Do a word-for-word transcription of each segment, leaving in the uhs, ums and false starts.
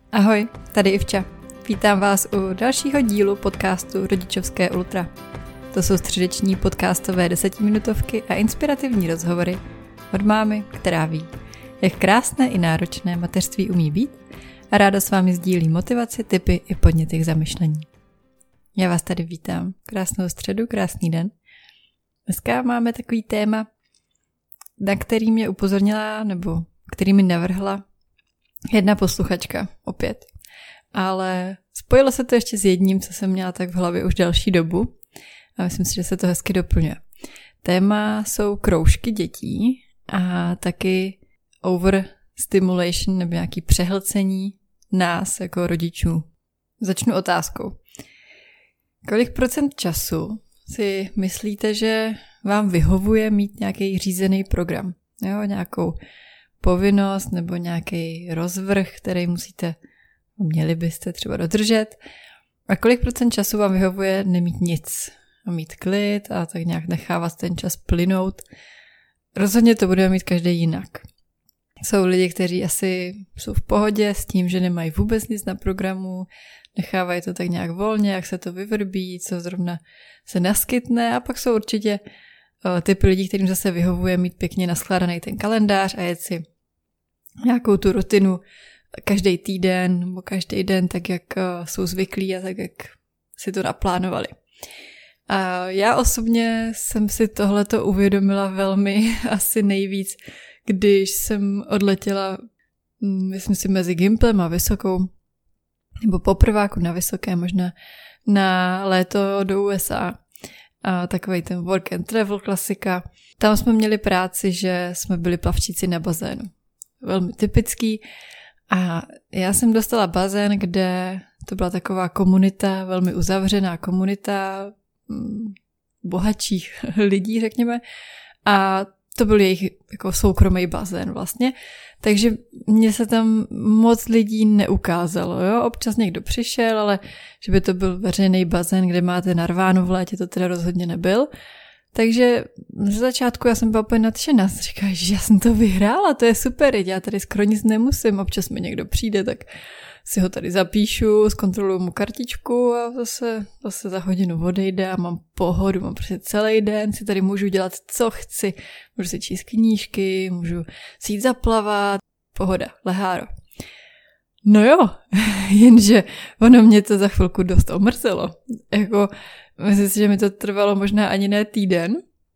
Ahoj, tady Ivča. Vítám vás u dalšího dílu podcastu Rodičovské ultra. To jsou středeční podcastové desetiminutovky a inspirativní rozhovory od mámy, která ví, jak krásné i náročné mateřství umí být a ráda s vámi sdílí motivaci, tipy i podněty k zamyšlení. Já vás tady vítám. Krásnou středu, krásný den. Dneska máme takový téma, na který mě upozornila nebo který mi navrhla jedna posluchačka opět. Ale spojilo se to ještě s jedním, co jsem měla tak v hlavě už další dobu a myslím si, že se to hezky doplňuje. Téma jsou kroužky dětí a taky overstimulation nebo nějaký přehlcení nás jako rodičů. Začnu otázkou. Kolik procent času si myslíte, že vám vyhovuje mít nějaký řízený program? Jo, nějakou povinnost nebo nějaký rozvrh, který musíte, měli byste třeba dodržet. A kolik procent času vám vyhovuje nemít nic? A mít klid a tak nějak nechávat ten čas plynout. Rozhodně to budeme mít každý jinak. Jsou lidi, kteří asi jsou v pohodě s tím, že nemají vůbec nic na programu, nechávají to tak nějak volně, jak se to vyvrbí, co zrovna se naskytne, a pak jsou určitě uh, typy lidí, kterým zase vyhovuje mít pěkně naskládaný ten kalendář a jet si nějakou tu rutinu každý týden nebo každý den, tak jak uh, jsou zvyklí a tak jak si to naplánovali. A já osobně jsem si tohleto uvědomila velmi asi nejvíc, když jsem odletěla, myslím si, mezi Gimplem a Vysokou, nebo poprváku na Vysoké, možná na léto do U S A. A takovej ten work and travel klasika. Tam jsme měli práci, že jsme byli plavčíci na bazénu. Velmi typický. A já jsem dostala bazén, kde to byla taková komunita, velmi uzavřená komunita bohatších lidí, řekněme. A to byl jejich jako soukromý bazén vlastně. Takže mně se tam moc lidí neukázalo. Jo? Občas někdo přišel, ale že by to byl veřejný bazén, kde máte narváno v létě, to teda rozhodně nebyl. Takže z začátku já jsem byla úplně nadšená. Říkala, že já jsem to vyhrála, to je super, já tady skoro nic nemusím. Občas mi někdo přijde, tak si ho tady zapíšu, zkontroluju mu kartičku a zase, zase za hodinu odejde a mám pohodu, mám prostě celý den, si tady můžu dělat, co chci. Můžu si číst knížky, můžu si jít zaplavat, pohoda, leháro. No jo, jenže ono mě to za chvilku dost omrzelo. Jako, myslím si, že mi to trvalo možná ani ne týden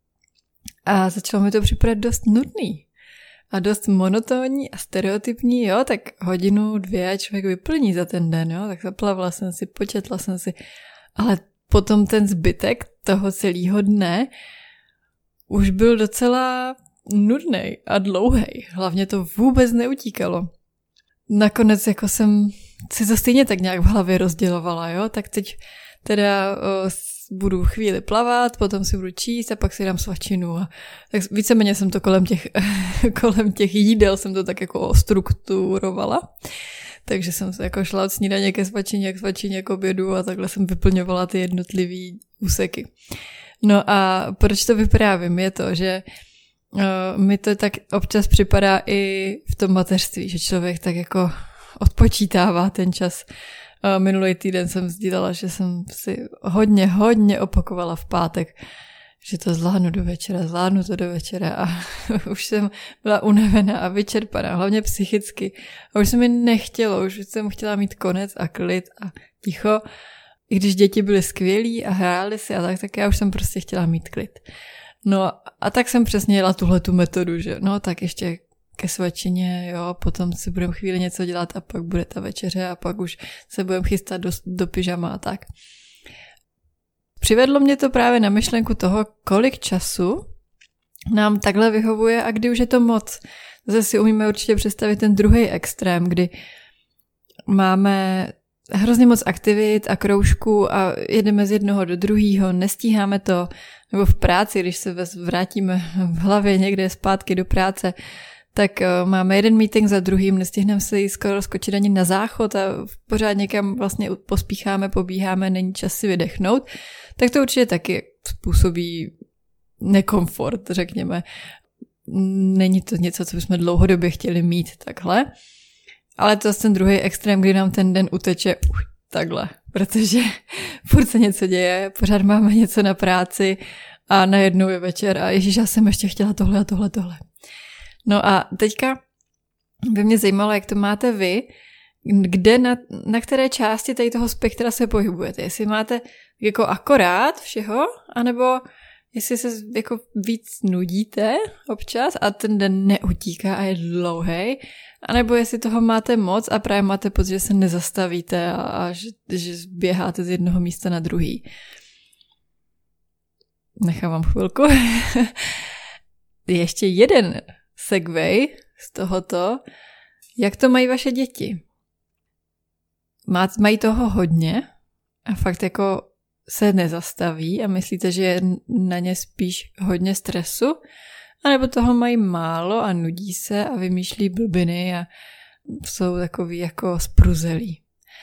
a začalo mi to připadat dost nudný. A dost monotónní a stereotypní, jo, tak hodinu, dvě člověk vyplní za ten den, jo, tak zaplavila jsem si, početla jsem si, ale potom ten zbytek toho celého dne už byl docela nudnej a dlouhej, hlavně to vůbec neutíkalo. Nakonec jako jsem si to stejně tak nějak v hlavě rozdělovala, jo, tak teď teda o, budu chvíli plavat, potom si budu číst a pak si dám svačinu. A tak víceméně jsem to kolem těch, kolem těch jídel jsem to tak jako strukturovala. Takže jsem se jako šla od snídaně ke svačině, k svačině k obědu a takhle jsem vyplňovala ty jednotlivý úseky. No a proč to vyprávím? Je to, že uh, mi to tak občas připadá i v tom mateřství, že člověk tak jako odpočítává ten čas. Minulý týden jsem sdílela, že jsem si hodně, hodně opakovala v pátek, že to zvládnu do večera, zvládnu to do večera a už jsem byla unavená a vyčerpaná, hlavně psychicky. A už se mi nechtělo, už jsem chtěla mít konec a klid a ticho. I když děti byly skvělí a hráli si a tak, tak já už jsem prostě chtěla mít klid. No a tak jsem přesně jela tuhletu metodu, že no tak ještě ke svačině, jo, potom si budeme chvíli něco dělat a pak bude ta večeře a pak už se budeme chystat do, do pyžama a tak. Přivedlo mě to právě na myšlenku toho, kolik času nám takhle vyhovuje a kdy už je to moc. Zase si umíme určitě představit ten druhý extrém, kdy máme hrozně moc aktivit a kroužků a jedeme z jednoho do druhého, nestíháme to, nebo v práci, když se vrátíme v hlavě někde zpátky do práce, tak uh, máme jeden meeting za druhým, nestihneme se jí skoro skočit ani na záchod a pořád někam vlastně pospícháme, pobíháme, není čas si vydechnout, tak to určitě taky způsobí nekomfort, řekněme. Není to něco, co bychom dlouhodobě chtěli mít takhle. Ale to je ten druhý extrém, kdy nám ten den uteče uh, takhle, protože furt se něco děje, pořád máme něco na práci a najednou je večer a ježiš, já jsem ještě chtěla tohle a tohle, tohle. No a teďka by mě zajímalo, jak to máte vy, kde na, na které části tady toho spektra se pohybujete. Jestli máte jako akorát všeho, anebo jestli se jako víc nudíte občas a ten den neutíká a je dlouhej, anebo jestli toho máte moc a právě máte pocit, že se nezastavíte a, a že, že běháte z jednoho místa na druhý. Nechám vám chvilku. Ještě jeden segway z tohoto. Jak to mají vaše děti? Mají toho hodně a fakt jako se nezastaví a myslíte, že je na ně spíš hodně stresu? A nebo toho mají málo a nudí se a vymýšlí blbiny a jsou takový jako spruzelí.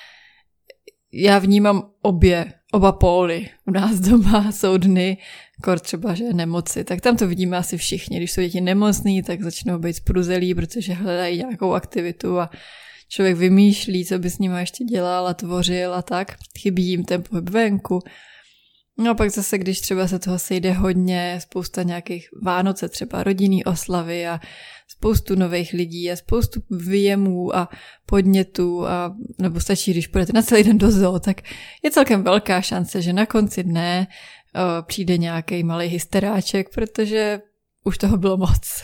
Já vnímám obě, oba póly. U nás doma jsou dny, kor třeba, že nemoci, tak tam to vidíme asi všichni. Když jsou děti nemocný, tak začnou být spruzelí, protože hledají nějakou aktivitu a člověk vymýšlí, co by s nimi ještě dělal a tvořil a tak. Chybí jim ten pohyb venku. No a pak zase, když třeba se toho sejde hodně, spousta nějakých Vánoce, třeba rodinný oslavy a spoustu nových lidí a spoustu výjemů a podnětů, a, nebo stačí, když půjdete na celý den do zoo, tak je celkem velká šance, že na konci dne o, přijde nějaký malý hysteráček, protože už toho bylo moc.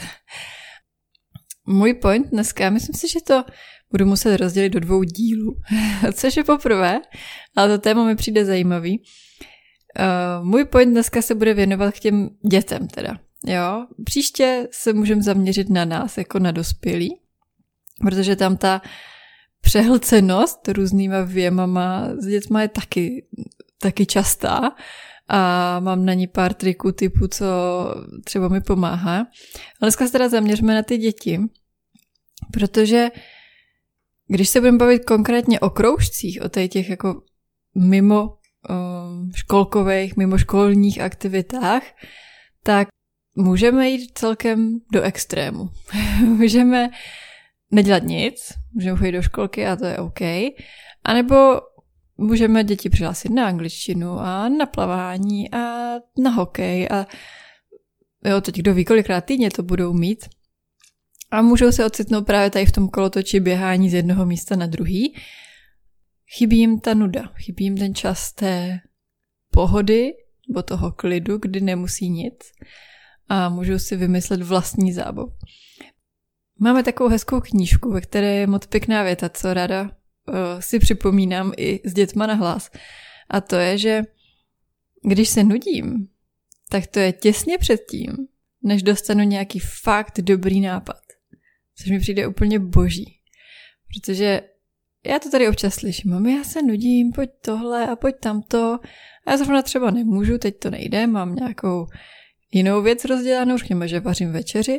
Můj point dneska, myslím si, že to budu muset rozdělit do dvou dílů, což je poprvé, ale to téma mi přijde zajímavý. Uh, můj point dneska se bude věnovat k těm dětem teda. Jo? Příště se můžeme zaměřit na nás, jako na dospělí, protože tam ta přehlcenost různýma věmama s dětma je taky, taky častá a mám na ní pár triků typu, co třeba mi pomáhá. Ale dneska se teda zaměřme na ty děti, protože když se budeme bavit konkrétně o kroužcích, o těch jako mimo školkových, mimoškolních aktivitách, tak můžeme jít celkem do extrému. Můžeme nedělat nic, můžeme chodit do školky a to je OK, anebo můžeme děti přihlásit na angličtinu a na plavání a na hokej a jo, teď kdo ví, kolikrát týdně to budou mít. A můžou se ocitnout právě tady v tom kolotoči běhání z jednoho místa na druhý. Chybí jim ta nuda, chybí jim ten čas té pohody nebo toho klidu, kdy nemusí nic a můžou si vymyslet vlastní zábavu. Máme takovou hezkou knížku, ve které je moc pěkná věta, co ráda uh, si připomínám i s dětma na hlas. A to je, že když se nudím, tak to je těsně předtím, než dostanu nějaký fakt dobrý nápad. Což mi přijde úplně boží. Protože já to tady občas slyším, mami, já se nudím, pojď tohle a pojď tamto. A já zrovna třeba nemůžu, teď to nejde, mám nějakou jinou věc rozdělanou, řekněme, že vařím večeři.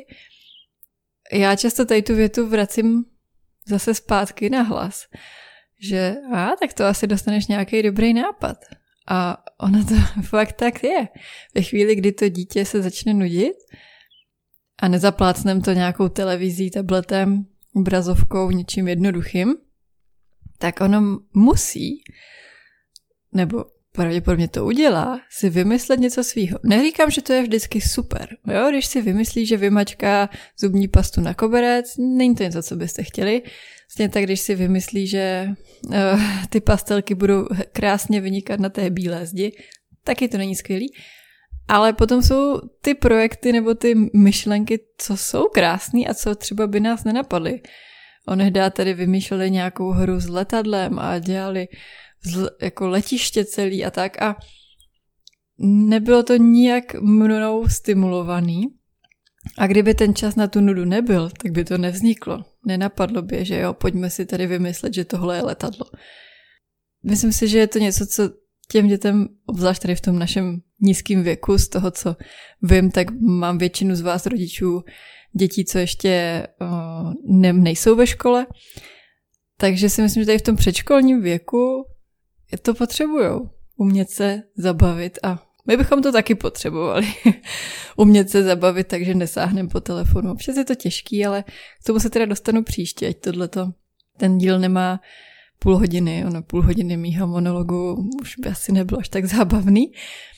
Já často tady tu větu vracím zase zpátky na hlas, že a tak to asi dostaneš nějaký dobrý nápad. A ono to fakt tak je. Ve chvíli, kdy to dítě se začne nudit a nezaplácnem to nějakou televizí, tabletem, obrazovkou, něčím jednoduchým, tak ono musí, nebo pravděpodobně to udělá, si vymyslet něco svýho. Neříkám, že to je vždycky super. Jo? Když si vymyslí, že vymačká zubní pastu na koberec, není to něco, co byste chtěli. Stejně tak, když si vymyslí, že uh, ty pastelky budou krásně vynikat na té bílé zdi, taky to není skvělý. Ale potom jsou ty projekty nebo ty myšlenky, co jsou krásný a co třeba by nás nenapadly. Onehdá tady vymýšleli nějakou hru s letadlem a dělali zl, jako letiště celý a tak a nebylo to nijak mnou stimulovaný a kdyby ten čas na tu nudu nebyl, tak by to nevzniklo. Nenapadlo by, že jo, pojďme si tady vymyslet, že tohle je letadlo. Myslím si, že je to něco, co těm dětem, obzvlášť tady v tom našem nízkém věku, z toho, co vím, tak mám většinu z vás rodičů dětí, co ještě uh, ne, nejsou ve škole. Takže si myslím, že tady v tom předškolním věku to potřebujou. Umět se zabavit a my bychom to taky potřebovali. Umět se zabavit, takže nesáhneme po telefonu. Občas je to těžký, ale k tomu se teda dostanu příště, ať tohleto ten díl nemá půl hodiny, ono půl hodiny mýho monologu už by asi nebylo až tak zábavný.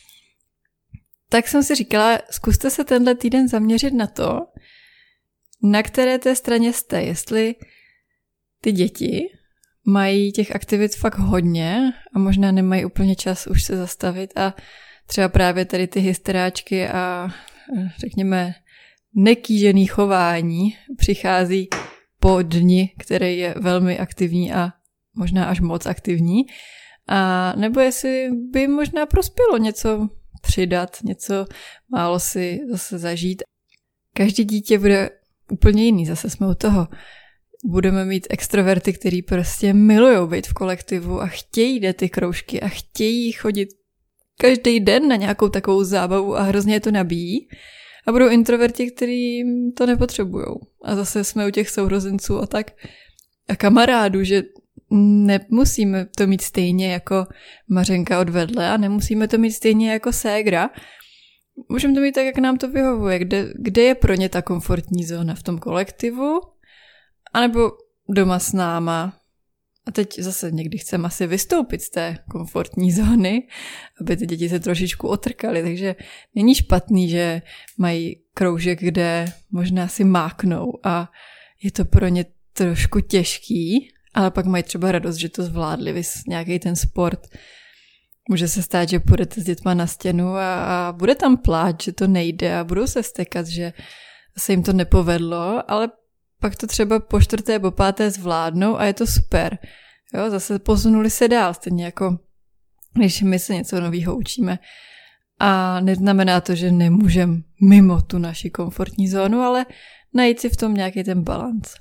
Tak jsem si říkala, zkuste se tenhle týden zaměřit na to, na které té straně jste, jestli ty děti mají těch aktivit fakt hodně a možná nemají úplně čas už se zastavit a třeba právě tady ty hysteráčky a řekněme nekýžený chování přichází po dni, který je velmi aktivní a možná až moc aktivní. A nebo jestli by možná prospělo něco přidat, něco málo si zase zažít. Každý dítě bude úplně jiný, zase jsme u toho. Budeme mít extroverty, který prostě milujou být v kolektivu a chtějí jít ty kroužky a chtějí chodit každý den na nějakou takovou zábavu a hrozně je to nabíjí. A budou introverti, kteří to nepotřebujou. A zase jsme u těch sourozenců a tak a kamarádů, že nemusíme to mít stejně jako Mařenka od vedle a nemusíme to mít stejně jako ségra. Můžeme to mít tak, jak nám to vyhovuje. Kde, kde je pro ně ta komfortní zóna? V tom kolektivu? A nebo doma s náma? A teď zase někdy chceme asi vystoupit z té komfortní zóny, aby ty děti se trošičku otrkaly. Takže není špatný, že mají kroužek, kde možná si máknou a je to pro ně trošku těžký, ale pak mají třeba radost, že to zvládli, vys nějaký ten sport. Může se stát, že půjdete s dětma na stěnu a, a bude tam pláč, že to nejde a budou se stekat, že se jim to nepovedlo, ale pak to třeba po čtvrté, po páté zvládnou a je to super. Jo, zase posunuli se dál, stejně jako když my se něco nového učíme. A neznamená to, že nemůžeme mimo tu naši komfortní zónu, ale najít si v tom nějaký ten balanc.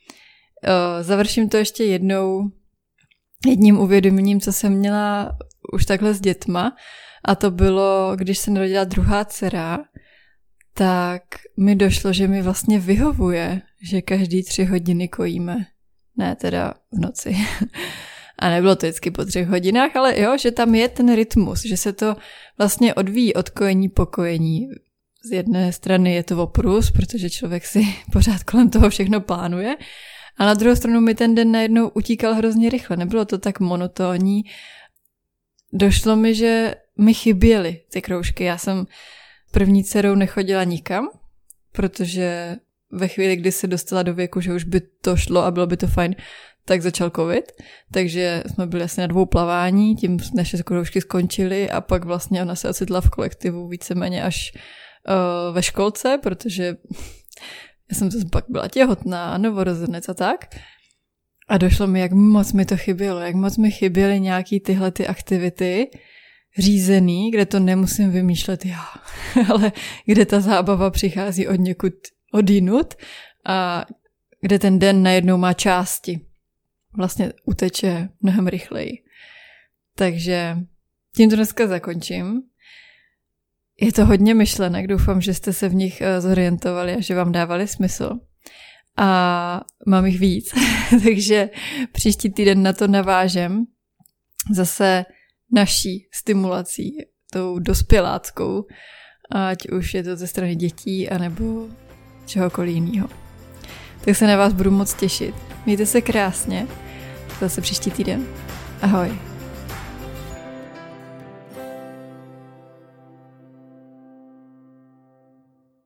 Završím to ještě jednou jedním uvědoměním, co jsem měla už takhle s dětma, a to bylo, když se narodila druhá dcera, tak mi došlo, že mi vlastně vyhovuje, že každý tři hodiny kojíme. Ne, teda v noci. A nebylo to vždycky po třech hodinách, ale jo, že tam je ten rytmus, že se to vlastně odvíjí od kojení po kojení. Z jedné strany je to oprus, protože člověk si pořád kolem toho všechno plánuje, a na druhou stranu mi ten den najednou utíkal hrozně rychle. Nebylo to tak monotónní. Došlo mi, že mi chyběly ty kroužky. Já jsem první dcerou nechodila nikam, protože ve chvíli, kdy se dostala do věku, že už by to šlo a bylo by to fajn, tak začal covid. Takže jsme byli asi na dvou plavání, tím naše kroužky skončily a pak vlastně ona se ocitla v kolektivu víceméně až uh, ve školce, protože já jsem to pak byla těhotná, novorozenec a tak. A došlo mi, jak moc mi to chybělo, jak moc mi chyběly nějaký tyhle ty aktivity řízený, kde to nemusím vymýšlet já, ale kde ta zábava přichází od někud odinut a kde ten den najednou má části. Vlastně uteče mnohem rychleji. Takže tím to dneska zakončím. Je to hodně myšlenek, doufám, že jste se v nich zorientovali a že vám dávali smysl. A mám jich víc, takže příští týden na to navážem zase naší stimulací, tou dospěláckou, ať už je to ze strany dětí, anebo čehokoliv jiného. Tak se na vás budu moc těšit. Mějte se krásně. Zase příští týden. Ahoj.